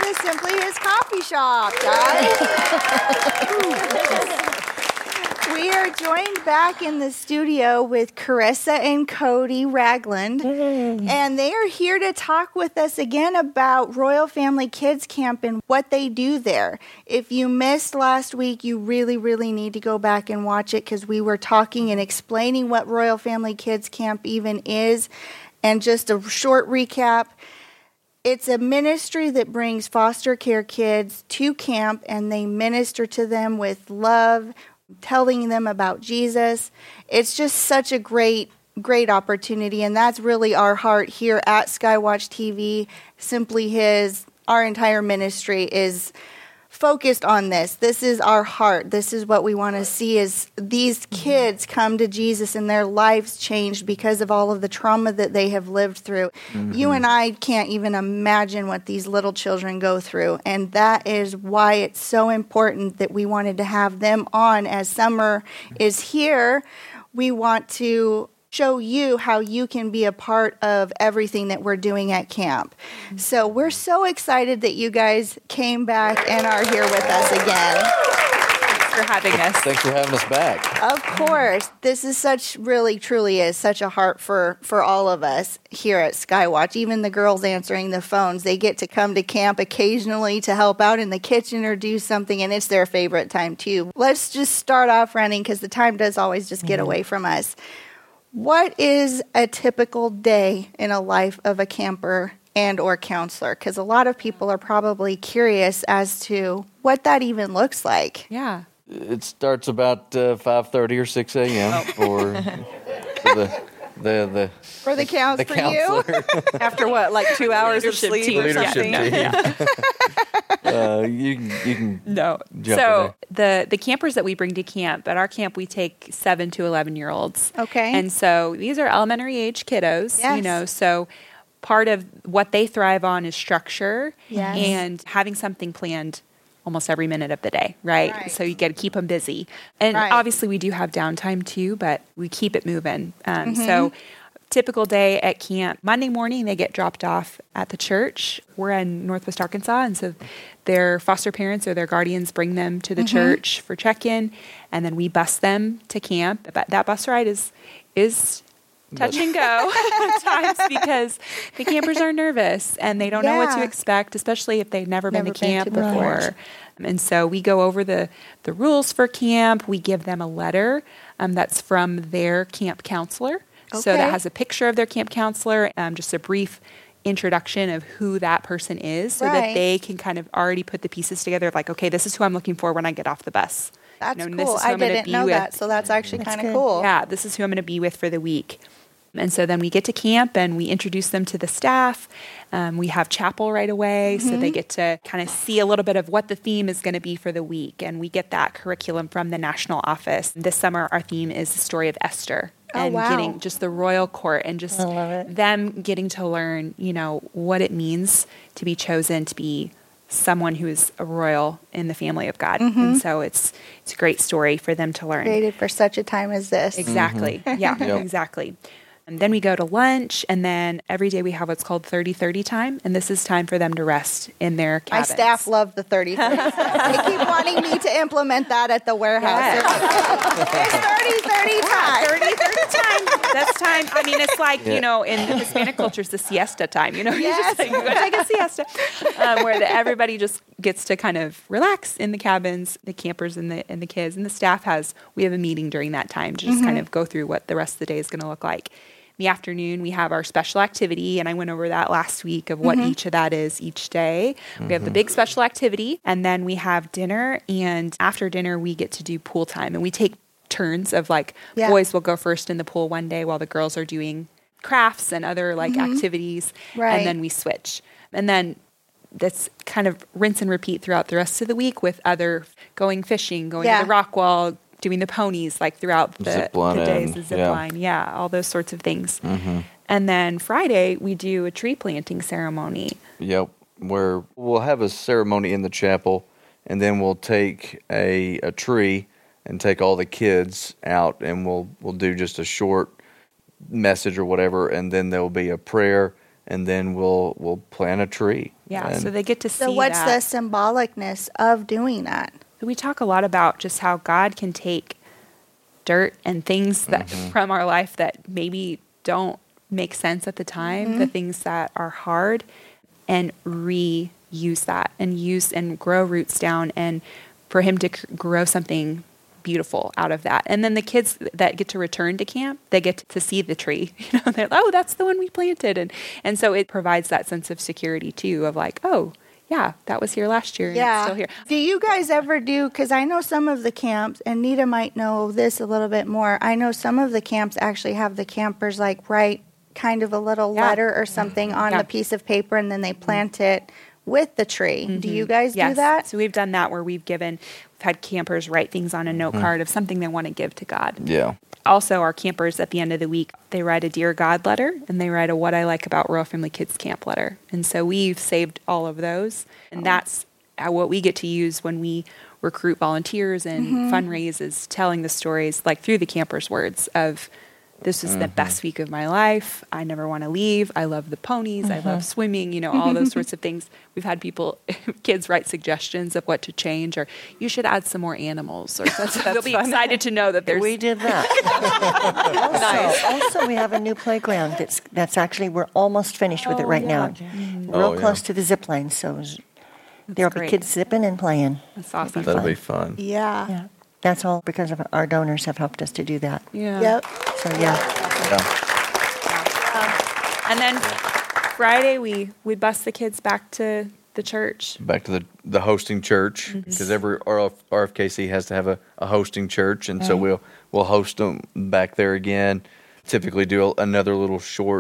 to Simply His Coffee Shop, guys. We are joined back in the studio with Carissa and Cody Ragland, and they are here to talk with us again about Royal Family Kids Camp and what they do there. If you missed last week, you really, really need to go back and watch it because we were talking and explaining what Royal Family Kids Camp even is. And just a short recap, it's a ministry that brings foster care kids to camp, and they minister to them with love, telling them about Jesus. It's just such a great opportunity, and that's really our heart here at Skywatch TV. Simply His, our entire ministry is focused on this. This is our heart. This is what we want to see, is these kids come to Jesus and their lives changed because of all of the trauma that they have lived through. You and I can't even imagine what these little children go through, and that is why it's so important that we wanted to have them on. As summer is here, we want to show you how you can be a part of everything that we're doing at camp. So we're so excited that you guys came back and are here with us again. Thanks for having us. Thanks for having us back. Of course. This is truly is such a heart for all of us here at Skywatch. Even the girls answering the phones, they get to come to camp occasionally to help out in the kitchen or do something, and it's their favorite time too. Let's just start off running because the time does always just get away from us. What is a typical day in a life of a camper and or counselor? Because a lot of people are probably curious as to what that even looks like. Yeah. It starts about 5:30 or 6 a.m. for the counselor. After what, like 2 hours of Leadership sleep team. or leadership something? team. You can No. jump So the campers that we bring to camp, at our camp we take 7 to 11-year-olds. Okay. And so these are elementary age kiddos, Yes. so part of what they thrive on is structure Yes. and having something planned almost every minute of the day, right? Right. So you got to keep them busy. And Right. obviously we do have downtime too, but we keep it moving. So typical day at camp, Monday morning they get dropped off at the church. We're in Northwest Arkansas, and so their foster parents or their guardians bring them to the church for check-in, and then we bus them to camp. But that bus ride is touch and go at times because the campers are nervous and they don't know what to Yeah. expect, especially if they've never been to Never been camp to before. before. And so we go over the rules for camp. We give them a letter that's from their camp counselor. So Okay. that has a picture of their camp counselor, just a brief introduction of who that person is so Right. that they can kind of already put the pieces together, like, okay, this is who I'm looking for when I get off the bus. That's You know, and this cool. is who I I'm gonna didn't be know with. that, so that's actually kind of good. cool. Yeah, this is who I'm going to be with for the week. And so then we get to camp and we introduce them to the staff. We have chapel right away, so they get to kind of see a little bit of what the theme is going to be for the week. And we get that curriculum from the national office. This summer, our theme is the story of Esther. Oh, And wow. getting just the royal court and just I love it. them getting to learn, what it means to be chosen to be someone who is a royal in the family of God. And so it's a great story for them to learn. Created for such a time as this. Exactly. Yeah, Yep. exactly. And then we go to lunch, and then every day we have what's called 30-30 time, and this is time for them to rest in their My cabins. staff love the 30. They keep wanting me to implement that at the warehouse. Yes. It's 30 time. 30-30 time. That's time. I mean, it's like, in the Hispanic culture, it's the siesta time. You Yes. just like, you go take a siesta, where everybody just gets to kind of relax in the cabins, the campers and the kids, and the staff we have a meeting during that time to just kind of go through what the rest of the day is going to look like. In the afternoon, we have our special activity, and I went over that last week of what each of that is each day. We have the big special activity, and then we have dinner, and after dinner, we get to do pool time, and we take turns of Yeah. boys will go first in the pool one day while the girls are doing crafts and other activities, Right. and then we switch. And then that's kind of rinse and repeat throughout the rest of the week with other going fishing, going Yeah. to the rock wall, doing the ponies throughout the Zip lining, days, the zip yeah. line, all those sorts of things. And then Friday we do a tree planting ceremony. Yep, where we'll have a ceremony in the chapel, and then we'll take a tree and take all the kids out, and we'll do just a short message or whatever, and then there'll be a prayer, and then we'll plant a tree. Yeah, And so they get to see So what's that. the symbolicness of doing that? We talk a lot about just how God can take dirt and things that from our life that maybe don't make sense at the time, the things that are hard, and reuse that and use and grow roots down, and for him to grow something beautiful out of that. And then the kids that get to return to camp, they get to see the tree. You know, they're, oh, that's the one we planted. And so it provides that sense of security too, of like, oh, yeah, that was here last year and it's still here. Do you guys ever do, because I know some of the camps, and Nita might know this a little bit more, I know some of the camps actually have the campers like write kind of a little letter or something on the piece of paper, and then they plant it with the tree. Do you guys do that? So we've done that where we've had campers write things on a note card of something they want to give to God. Yeah. Also, our campers at the end of the week, they write a Dear God letter, and they write a What I Like About Royal Family Kids Camp letter. And so we've saved all of those. And that's what we get to use when we recruit volunteers and fundraise, telling the stories like through the campers' words of, this is the best week of my life. I never want to leave. I love the ponies. I love swimming, you know, all those sorts of things. We've had kids write suggestions of what to change, or you should add some more animals, or they'll be excited to know that there's. We did that. Also, we have a new playground that's actually, we're almost finished with it right now. Real close to the zip line, so there'll be great. kids zipping and playing. That's awesome. That'll be fun. Yeah. That's all because of our donors have helped us to do that. Yeah. Yep. So, yeah. And then Friday, we bus the kids back to the church. Back to the hosting church, because every RFKC has to have a hosting church, and so we'll host them back there again. Typically do another little short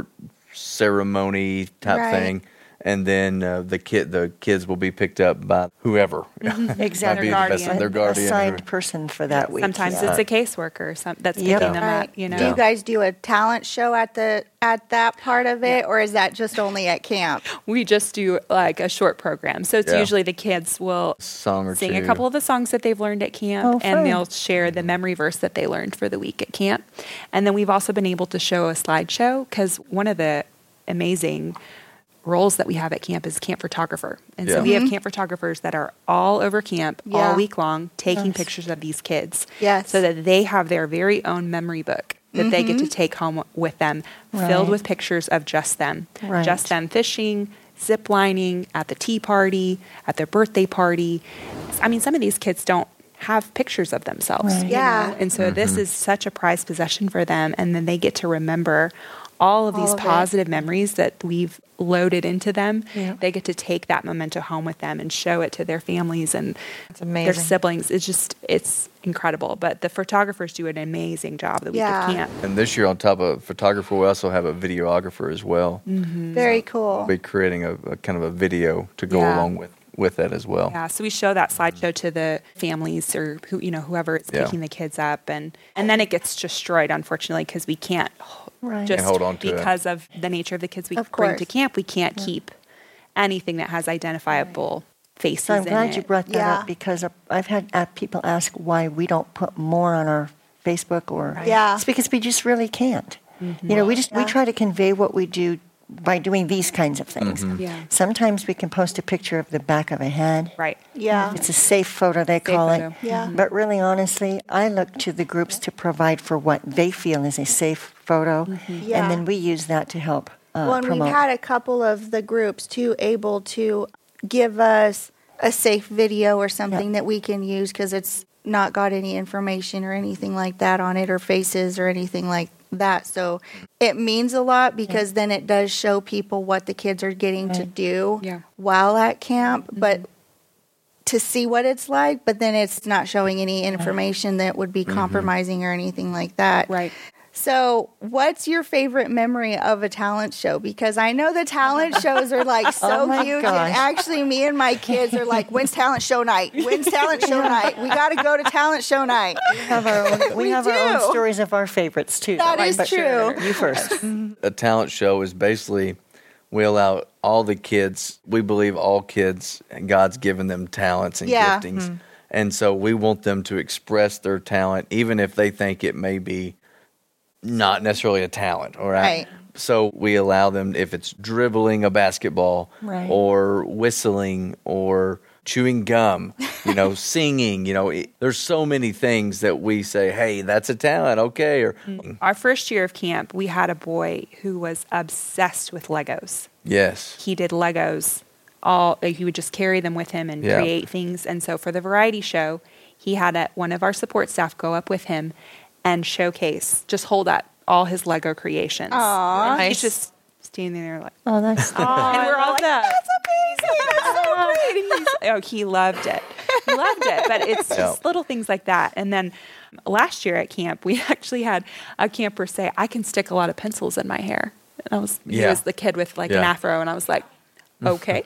ceremony type thing, and then the kids will be picked up by whoever. Exactly. Their guardian. Assigned person for that week. Sometimes it's a caseworker that's Yep. picking them Right. up. You know. Do you guys do a talent show at that part of it, or is that just only at camp? We just do like a short program. So it's Yeah. usually the kids will Song or sing two. a couple of the songs that they've learned at camp, Oh, fun. and they'll share the memory verse that they learned for the week at camp. And then we've also been able to show a slideshow, because one of the amazing roles that we have at camp is camp photographer. And so we have camp photographers that are all over camp all week long taking pictures of these kids. Yes. So that they have their very own memory book that they get to take home with them, filled Right. with pictures of just them. Right. Just them fishing, zip lining, at the tea party, at their birthday party. I mean, some of these kids don't have pictures of themselves. Right. you Yeah. know? And so this is such a prized possession for them. And then they get to remember all of these of it. positive memories that we've loaded into them. Yeah. They get to take that memento home with them and show it to their families and their amazing. siblings. It's incredible. But the photographers do an amazing job the week Yeah. of camp. And this year, on top of photographer, we also have a videographer as well. Very cool. We'll be creating a kind of a video to go Yeah. along with that as well. Yeah, so we show that slideshow to the families or whoever is Yeah. picking the kids up, and then it gets destroyed, unfortunately, because we can't Right. just Can't hold on to it. because of the nature of the kids we Of bring course. to camp. We can't keep anything that has identifiable faces. So I'm in glad it. you brought that Yeah. up, because I've had people ask why we don't put more on our Facebook or Yeah. It's because we just really can't. You know, we try to convey what we do by doing these kinds of things. Yeah. Sometimes we can post a picture of the back of a head. Right. Yeah. It's a safe photo, they call photo. it. Yeah. But really, honestly, I look to the groups to provide for what they feel is a safe photo, Yeah. and then we use that to help Well, and promote. we've had a couple of the groups too able to give us a safe video or something that we can use, because it's not got any information or anything like that on it, or faces or anything like that. So it means a lot, because then it does show people what the kids are getting to do Yeah. while at camp, but to see what it's like, but then it's not showing any information that would be compromising or anything like that. Right. So, what's your favorite memory of a talent show? Because I know the talent shows are like so Oh my huge. gosh. And actually, me and my kids are like, when's talent show night? When's talent show night? We got to go to talent show night. We have our own do. stories of our favorites, too. That is But true. You first. A talent show is basically we allow all the kids, we believe all kids, God's given them talents and Yeah. giftings. And so we want them to express their talent, even if they think it may be not necessarily a talent, all right? Right. So we allow them, if it's dribbling a basketball Right. or whistling or chewing gum, singing, there's so many things that we say, hey, that's a talent, okay. Or Our first year of camp, we had a boy who was obsessed with Legos. yes, He did Legos he would just carry them with him and Yeah. create things. And so for the variety show, he had one of our support staff go up with him and just hold up all his Lego creations. Aw. And Nice. he's just standing there like, Oh, that's and we're all like, that. that's amazing. That's so great. And he loved it. He loved it. But it's just little things like that. And then last year at camp, we actually had a camper say, I can stick a lot of pencils in my hair. And he was the kid with an afro. And I was like, okay.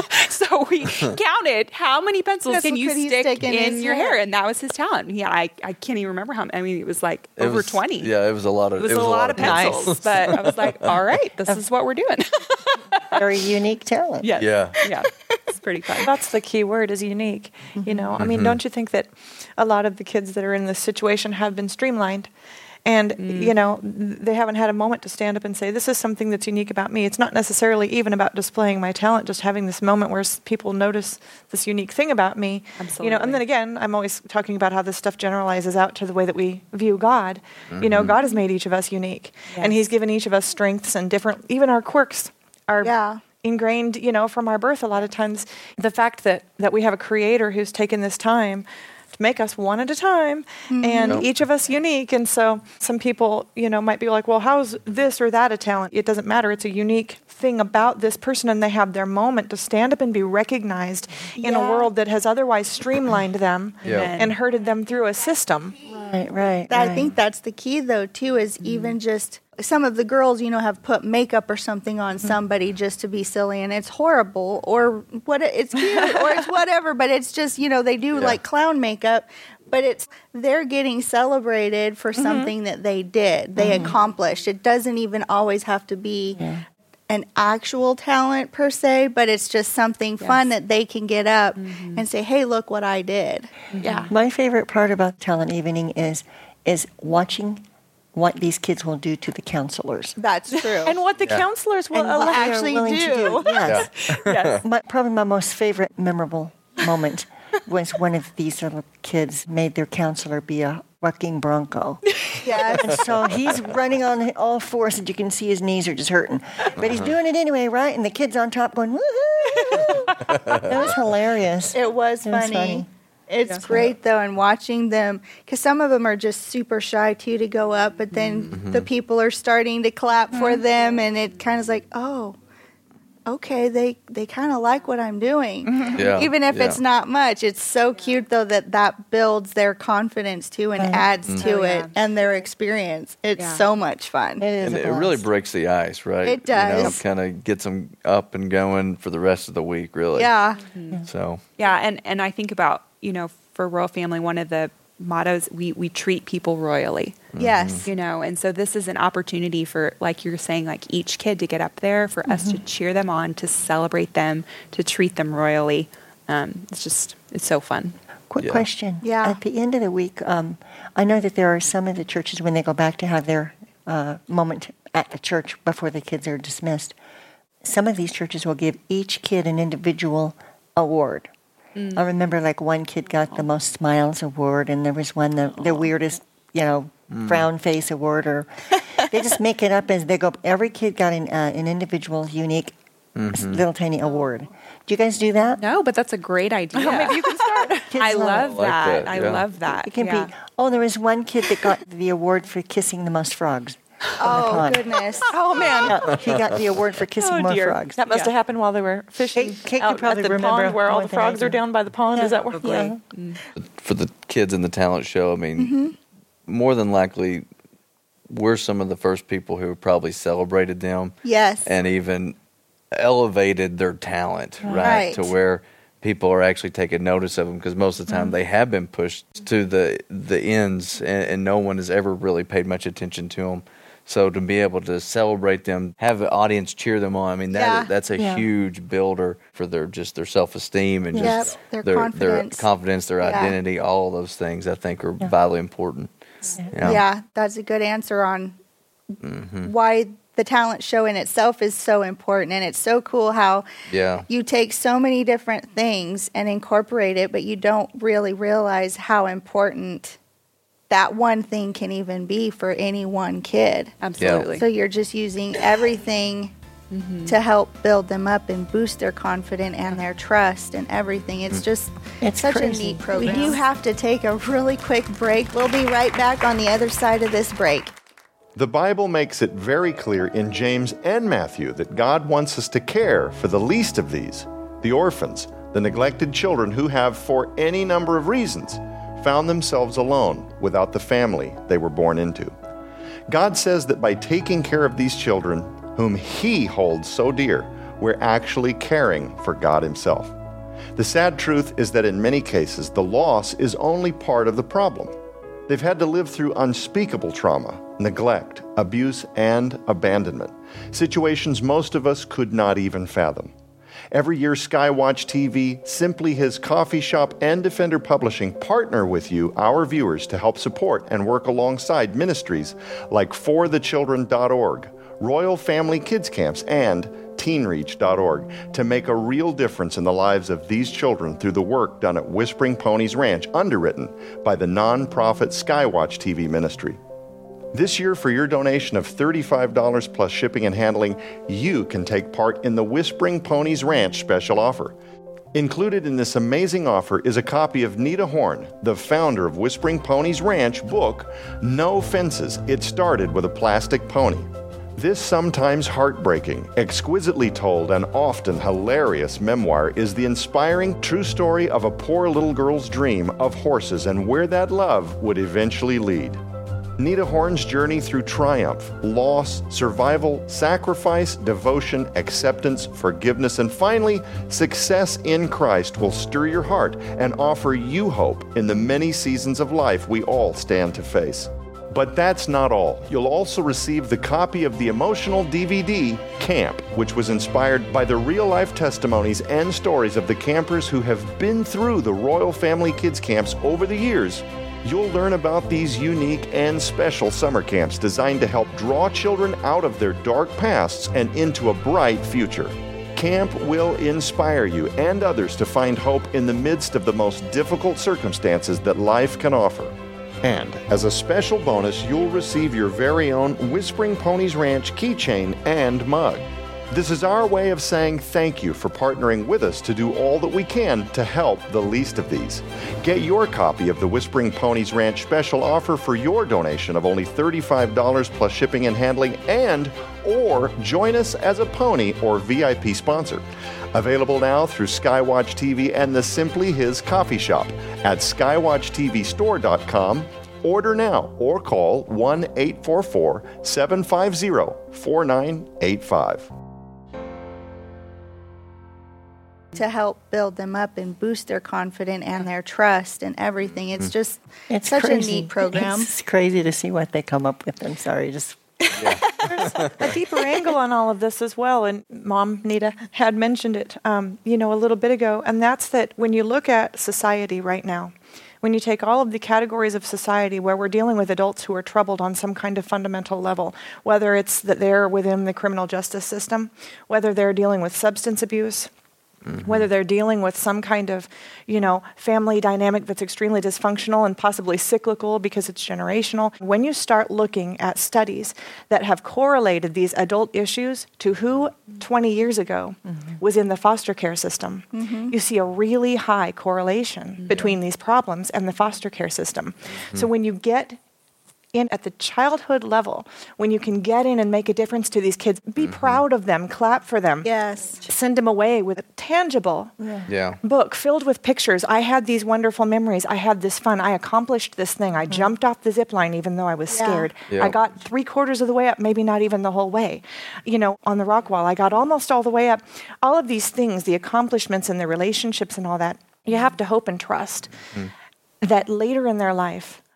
So we counted how many pencils can you stick in your hair, and that was his talent. Yeah, I can't even remember how. I mean, it was like over 20. Yeah, it was a lot of. It was a lot of pencils, pencils. but I was like, all right, this is what we're doing. very unique talent. Yes. Yeah. It's pretty fun. That's the key word, is unique. I mean, don't you think that a lot of the kids that are in this situation have been streamlined? And, they haven't had a moment to stand up and say, this is something that's unique about me. It's not necessarily even about displaying my talent, just having this moment where people notice this unique thing about me. Absolutely. And then again, I'm always talking about how this stuff generalizes out to the way that we view God. God has made each of us unique. And He's given each of us strengths and different, even our quirks are ingrained, from our birth a lot of times. The fact that we have a Creator who's taken this time to make us one at a time, and each of us unique. And so some people, might be like, well, how's this or that a talent? It doesn't matter. It's a unique thing about this person, and they have their moment to stand up and be recognized in a world that has otherwise streamlined them and herded them through a system. Right. I think that's the key, though, too, is even just some of the girls, have put makeup or something on somebody just to be silly, and it's horrible, or it's cute, or it's whatever, but it's just, they do like clown makeup, but they're getting celebrated for something that they did, they accomplished. It doesn't even always have to be an actual talent per se, but it's just something fun that they can get up and say, hey, look what I did. Yeah. My favorite part about Talent Evening is watching what these kids will do to the counselors. That's true. And what the counselors will And what allow. actually Willing to do. Yes. Yes. Probably my most favorite memorable moment was one of these little kids made their counselor be a bucking bronco. Yes. And so he's running on all fours, and you can see his knees are just hurting. But he's doing it anyway, right? And the kid's on top going, woohoo! That was hilarious. It was funny. It's great, though, and watching them, because some of them are just super shy, too, to go up, but then the people are starting to clap for them, and it kind of is like, oh, okay, they kind of like what I'm doing. Yeah. Even if it's not much. It's so cute, though, that builds their confidence, too, and adds to it and their experience. It's so much fun. It is And a it really blast. breaks the ice, right? It does. Kind of gets them up and going for the rest of the week, really. Yeah. So, Yeah, and I think about, for Royal Family, one of the mottos, we treat people royally. Yes. And so this is an opportunity for, like you're saying, like each kid to get up there, for us to cheer them on, to celebrate them, to treat them royally. It's so fun. Quick question. Yeah. At the end of the week, I know that there are some of the churches, when they go back to have their moment at the church before the kids are dismissed, some of these churches will give each kid an individual award. I remember one kid got the most smiles award, and there was one, the weirdest, frown face award, or they just make it up as they go. Every kid got an individual, unique, little tiny award. Do you guys do that? No, but that's a great idea. Maybe you can start. Kids I love like that. that, I yeah. love that. It can be. Oh, there was one kid that got the award for kissing the most frogs. Oh, pond. goodness. Oh, man. Yeah, he got the award for kissing more frogs. That must have happened while they were fishing Kate out could probably at the remember pond where all more the than I frogs are do. down by the pond. Is that where? Yeah. for the kids in the talent show, I mean, more than likely, we're some of the first people who probably celebrated them Yes. and even elevated their talent, right? Right. To where people are actually taking notice of them, because most of the time they have been pushed to the ends, and no one has ever really paid much attention to them. So to be able to celebrate them, have the audience cheer them on, I mean, that's a huge builder for their self-esteem and just their confidence, their identity, all of those things I think are vitally important. Yeah, that's a good answer on why the talent show in itself is so important, and it's so cool how you take so many different things and incorporate it, but you don't really realize how important that one thing can even be for any one kid. Absolutely. So you're just using everything to help build them up and boost their confidence and their trust and everything. It's just such crazy. a neat program. We do have to take a really quick break. We'll be right back on the other side of this break. The Bible makes it very clear in James and Matthew that God wants us to care for the least of these, the orphans, the neglected children who have, for any number of reasons, found themselves alone without the family they were born into. God says that by taking care of these children, whom He holds so dear, we're actually caring for God Himself. The sad truth is that in many cases, the loss is only part of the problem. They've had to live through unspeakable trauma, neglect, abuse, and abandonment, situations most of us could not even fathom. Every year, Skywatch TV, Simply His Coffee Shop, and Defender Publishing partner with you, our viewers, to help support and work alongside ministries like forthechildren.org, Royal Family Kids Camps, and teenreach.org to make a real difference in the lives of these children through the work done at Whispering Ponies Ranch, underwritten by the nonprofit Skywatch TV ministry. This year, for your donation of $35 plus shipping and handling, you can take part in the Whispering Ponies Ranch special offer. Included in this amazing offer is a copy of Nita Horn, the founder of Whispering Ponies Ranch book, No Fences, It Started with a Plastic Pony. This sometimes heartbreaking, exquisitely told, and often hilarious memoir is the inspiring true story of a poor little girl's dream of horses and where that love would eventually lead. Nita Horn's journey through triumph, loss, survival, sacrifice, devotion, acceptance, forgiveness, and finally, success in Christ will stir your heart and offer you hope in the many seasons of life we all stand to face. But that's not all. You'll also receive the copy of the emotional DVD, Camp, which was inspired by the real-life testimonies and stories of the campers who have been through the Royal Family Kids Camps over the years. You'll learn about these unique and special summer camps designed to help draw children out of their dark pasts and into a bright future. Camp will inspire you and others to find hope in the midst of the most difficult circumstances that life can offer. And as a special bonus, you'll receive your very own Whispering Ponies Ranch keychain and mug. This is our way of saying thank you for partnering with us to do all that we can to help the least of these. Get your copy of the Whispering Ponies Ranch special offer for your donation of only $35 plus shipping and handling, or join us as a pony or VIP sponsor. Available now through Skywatch TV and the Simply His Coffee Shop at skywatchtvstore.com. Order now or call 1-844-750-4985. To help build them up and boost their confidence and their trust and everything. It's just such crazy. a neat program. It's crazy to see what they come up with. I'm sorry, just... There's a deeper angle on all of this as well, and Mom, Nita, had mentioned it, a little bit ago, and that's that when you look at society right now, when you take all of the categories of society where we're dealing with adults who are troubled on some kind of fundamental level, whether it's that they're within the criminal justice system, whether they're dealing with substance abuse, whether they're dealing with some kind of, family dynamic that's extremely dysfunctional and possibly cyclical because it's generational. When you start looking at studies that have correlated these adult issues to who 20 years ago was in the foster care system, you see a really high correlation between these problems and the foster care system. So when you get in at the childhood level, when you can get in and make a difference to these kids, be proud of them, clap for them. Yes. Send them away with a tangible book filled with pictures. I had these wonderful memories. I had this fun. I accomplished this thing. I jumped off the zip line even though I was scared. Yeah. I got 3/4 of the way up, maybe not even the whole way. On the rock wall, I got almost all the way up. All of these things, the accomplishments and the relationships and all that, you have to hope and trust that later in their life,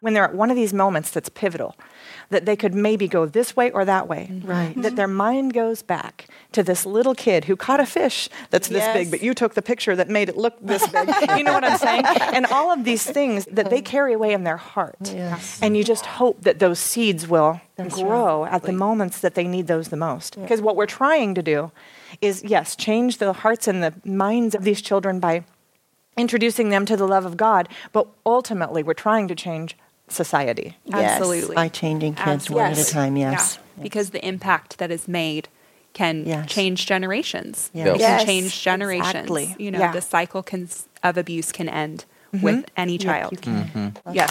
when they're at one of these moments that's pivotal, that they could maybe go this way or that way. Right. That their mind goes back to this little kid who caught a fish that's this big, but you took the picture that made it look this big. You know what I'm saying? And all of these things that they carry away in their heart. Yes. And you just hope that those seeds will That's grow at the moments that they need those the most. Because what we're trying to do is, yes, change the hearts and the minds of these children by introducing them to the love of God, but ultimately we're trying to change society. Yes. Absolutely. By changing kids one at a time, yes. Yeah. Because the impact that is made can change generations. Yes. It Yes. can change generations. Exactly. You know, Yeah. the cycle of abuse can end with any child. Yes.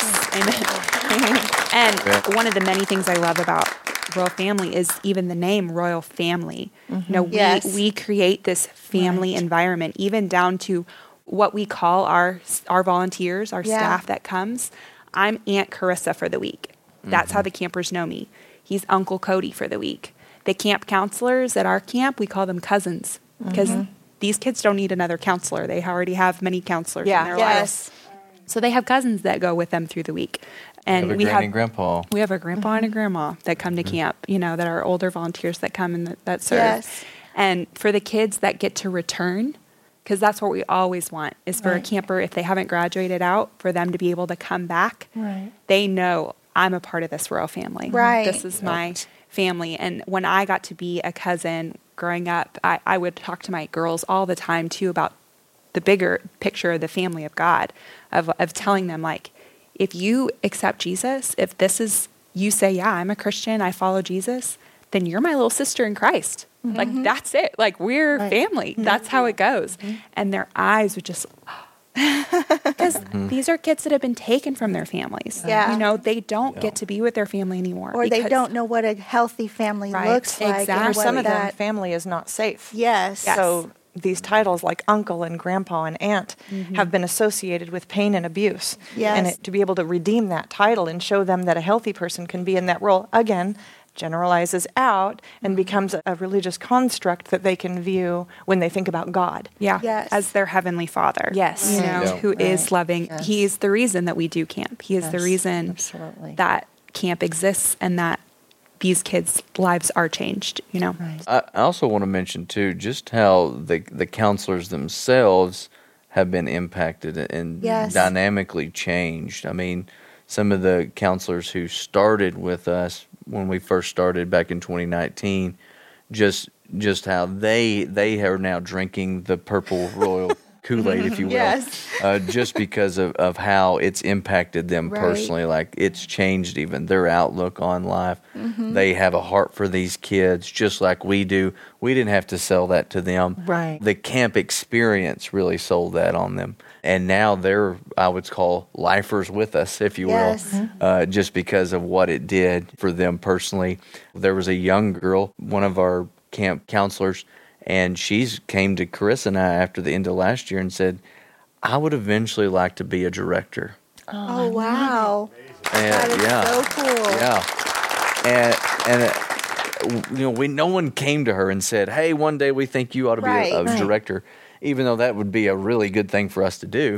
Amen. And one of the many things I love about Royal Family is even the name Royal Family. You know, we create this family environment, even down to what we call our volunteers, our staff that comes. I'm Aunt Carissa for the week. That's how the campers know me. He's Uncle Cody for the week. The camp counselors at our camp, we call them cousins because these kids don't need another counselor. They already have many counselors in their lives. So they have cousins that go with them through the week. And we have a grandpa. We have a grandpa and a grandma that come to camp, you know, that are older volunteers that come and that serve. Yes. And for the kids that get to return, because that's what we always want, is for a camper, if they haven't graduated out, for them to be able to come back. Right. They know, I'm a part of this Royal Family. Right. This is my family. And when I got to be a cousin growing up, I would talk to my girls all the time, too, about the bigger picture of the family of God, of telling them, like, if you accept Jesus, if this is, you say, yeah, I'm a Christian, I follow Jesus, then you're my little sister in Christ. Like, that's it. Like, we're family. That's how it goes. And their eyes would just, because these are kids that have been taken from their families. Yeah. You know, they don't get to be with their family anymore. Or they don't know what a healthy family looks like. Exactly. And For some what of them, family is not safe. Yes. So these titles like uncle and grandpa and aunt have been associated with pain and abuse. Yes. And to be able to redeem that title and show them that a healthy person can be in that role, again, generalizes out and becomes a religious construct that they can view when they think about God. Yeah. Yes. As their heavenly Father. Yes. You know, who is loving. Yes. He is the reason that we do camp. He is the reason absolutely. that camp exists and that these kids' lives are changed, you know. Right. I also want to mention, too, just how the counselors themselves have been impacted and dynamically changed. I mean, some of the counselors who started with us when we first started back in 2019, just how they are now drinking the purple royal Kool-Aid, if you will, just because of how it's impacted them personally. Like, it's changed even their outlook on life. They have a heart for these kids, just like we do. We didn't have to sell that to them. Right. The camp experience really sold that on them. And now they're, I would call, lifers with us, if you will, just because of what it did for them personally. There was a young girl, one of our camp counselors, and she came to Carissa and I after the end of last year and said, I would eventually like to be a director. Oh, wow. And, That is so cool. And you know, no one came to her and said, hey, one day we think you ought to be a director, even though that would be a really good thing for us to do.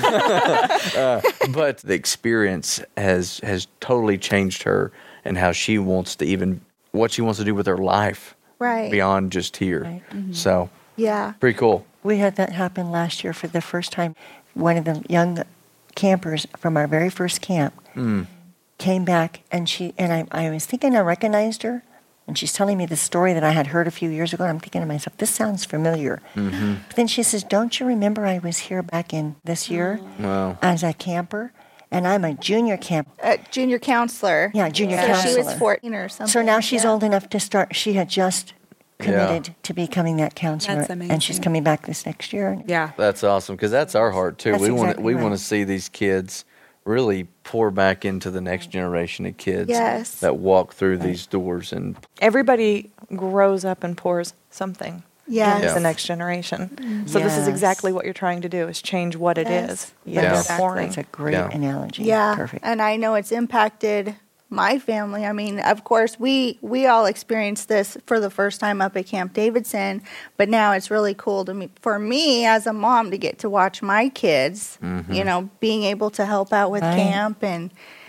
But the experience has totally changed her and how she wants to what she wants to do with her life. Beyond just here. Right. So, pretty cool. We had that happen last year for the first time. One of the young campers from our very first camp came back, and I was thinking I recognized her, and she's telling me the story that I had heard a few years ago, and I'm thinking to myself, this sounds familiar. But then she says, don't you remember I was here back in this year as a camper? And I'm a junior junior counselor. Yeah, junior so counselor. She was 14 or something. So now she's old enough to start. She had just committed to becoming that counselor. That's amazing. And she's coming back this next year. Yeah. That's awesome, because that's our heart, too. That's We exactly want to see these kids really pour back into the next generation of kids that walk through these doors. And everybody grows up and pours something into the next generation. So this is exactly what you're trying to do, is change what it is. That's a great analogy. Yeah. Perfect. And I know it's impacted my family. I mean, of course, we all experienced this for the first time up at Camp Davidson, but now it's really cool for me as a mom to get to watch my kids, you know, being able to help out with camp and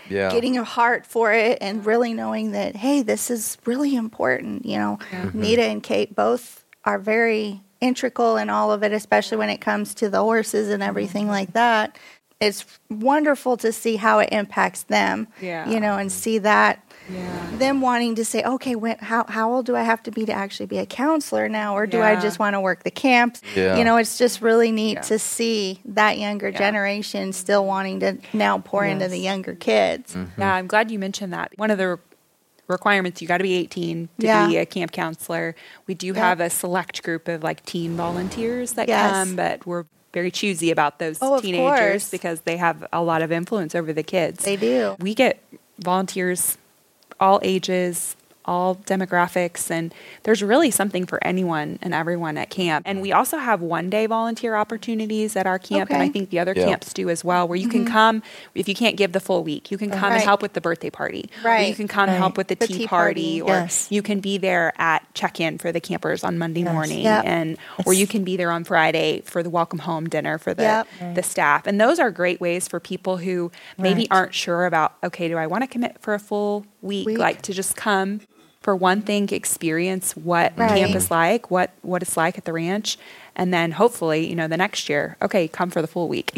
getting a heart for it and really knowing that, hey, this is really important. Nita and Kate both are very integral in all of it, especially when it comes to the horses and everything like that. It's wonderful to see how it impacts them, and see that. Them wanting to say, okay, how old do I have to actually be a counselor now? Or do I just want to work the camps? It's just really neat to see that younger generation still wanting to now pour into the younger kids. Yeah, I'm glad you mentioned that. One of the requirements, you got to be 18 to be a camp counselor. We do have a select group of teen volunteers that come, but we're very choosy about those teenagers because they have a lot of influence over the kids. They do. We get volunteers all ages, all demographics, and there's really something for anyone and everyone at camp. And we also have one-day volunteer opportunities at our camp, and I think the other camps do as well, where you can come, if you can't give the full week, you can come and help with the birthday party, or you can come and help with the tea party, or you can be there at check-in for the campers on Monday morning, or you can be there on Friday for the welcome home dinner for the staff. And those are great ways for people who maybe aren't sure about, okay, do I want to commit for a full week? Like to just come for one thing, experience what camp is like, what it's like at the ranch, and then hopefully, the next year, okay, come for the full week.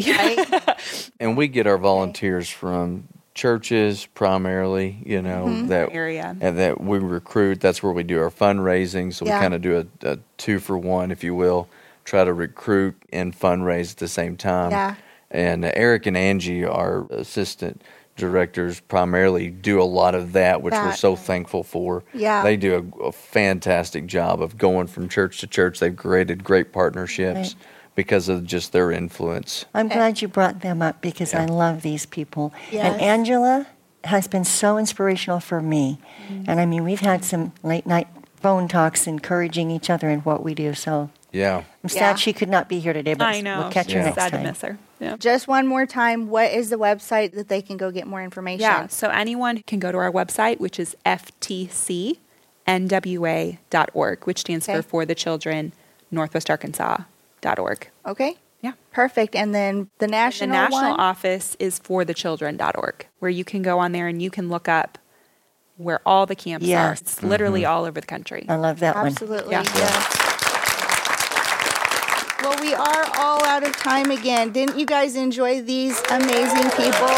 And we get our volunteers from churches primarily, that area and that we recruit. That's where we do our fundraising. So we kind of do a 2-for-1, if you will, try to recruit and fundraise at the same time. Yeah. And Eric and Angie, our assistant directors, primarily do a lot of that, which we're so thankful for. Yeah. They do a fantastic job of going from church to church. They've created great partnerships because of just their influence. I'm glad you brought them up because I love these people. Yes. And Angela has been so inspirational for me. And I mean, we've had some late night phone talks encouraging each other in what we do. So I'm sad she could not be here today, but I know. We'll catch her next sad time. To miss her. Yeah. Just one more time, what is the website that they can go get more information? Yeah, so anyone can go to our website, which is ftcnwa.org, which stands for the Children, NorthwestArkansas.org. Okay. Yeah. Perfect. And then the national office is forthechildren.org, where you can go on there and you can look up where all the camps are. It's literally all over the country. I love that one. Absolutely. Yeah. Well, we are all out of time again. Didn't you guys enjoy these amazing people?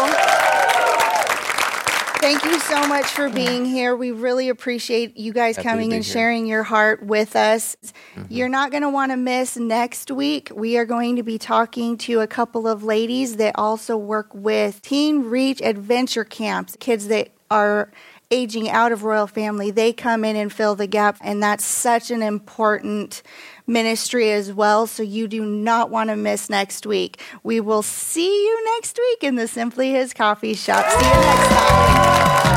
Thank you so much for being here. We really appreciate you guys coming and sharing your heart with us. You're not going to want to miss next week. We are going to be talking to a couple of ladies that also work with Teen Reach Adventure Camps, kids that are aging out of Royal Family. They come in and fill the gap, and that's such an important ministry as well, so you do not want to miss next week. We will see you next week in the Simply His Coffee Shop. See you next time.